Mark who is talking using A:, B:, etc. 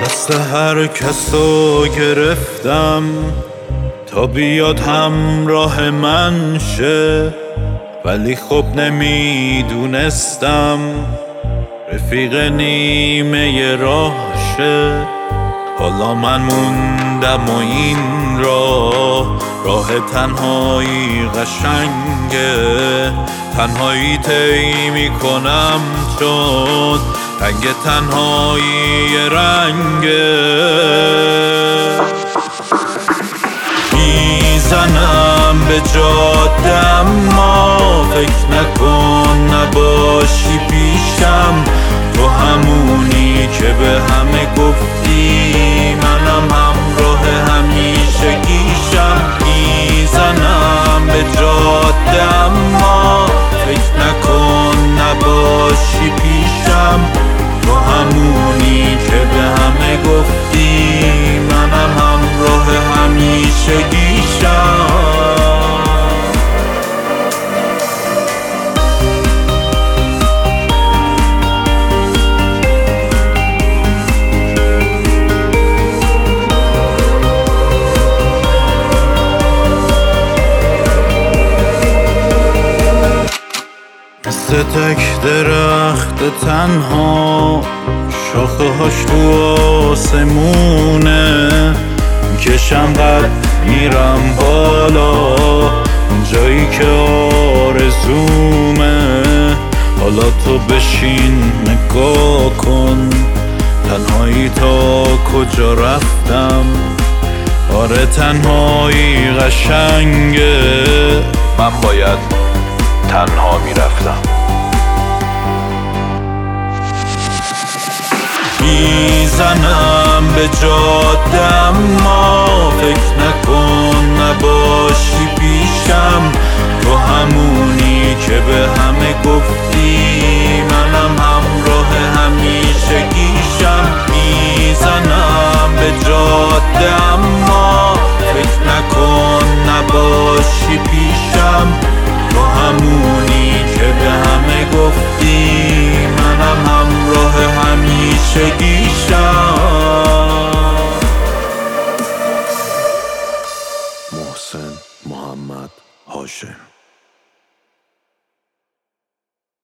A: دست هر کسو گرفتم تا بیاد همراه من شه، ولی خب نمیدونستم رفیق نیمه راه شه. حالا من موندم و این راه تنهایی قشنگه، تنهایی طی میکنم چون رنگ تنهایی رنگه. میزنم به جاده اما فکر نکن نباشی پیشم، تو همونی که به همه گفتی منم همراه همیشگیشم. میزنم به جاده اما فکر نکن نباشی پیشم، تو همونی که به همه گفتی منم همراه همیشگیشم. مثل تک درخت تنها شاخه هاش تو آسمونه، میکشم قد میرم بالا اون جایی که آرزومه. حالا تو بشین نگاه کن تنهایی تا کجا رفتم. آره تنهایی قشنگه، من باید تنها میرفتم. میزنم به جاده اما فکر نکن نباشی پیشم، تو همونی که به همه گفتی